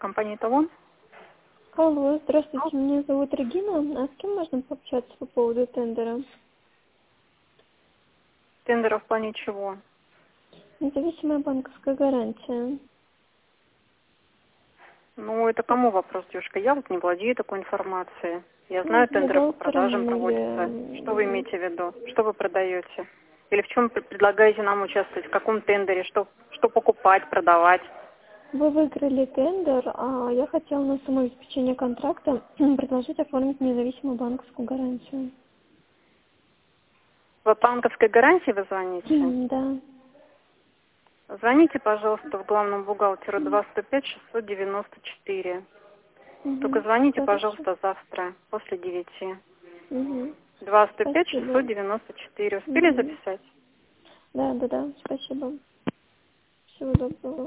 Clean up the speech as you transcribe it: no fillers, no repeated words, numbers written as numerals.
Компания «Эталон». Алло, здравствуйте, меня зовут Регина. А с кем можно пообщаться по поводу тендера? Тендера в плане чего? Независимая банковская гарантия. Ну, это кому вопрос, девушка? Я вот не владею такой информацией. Я Ну, знаю, тендеры по продажам бухгалтером проводятся. Что вы или... имеете в виду? Что вы продаете? Или в чем предлагаете нам участвовать? В каком тендере? Что покупать, продавать? Вы выиграли тендер, а я хотела на самообеспечение контракта предложить оформить независимую банковскую гарантию. По банковской гарантии вы звоните? Да. Звоните, пожалуйста, в главному бухгалтеру 2-105-694. Только звоните, Хорошо. пожалуйста, завтра после 9. Угу. 2-105-694. Спасибо. Успели Угу. записать? Да. Спасибо. Всего доброго.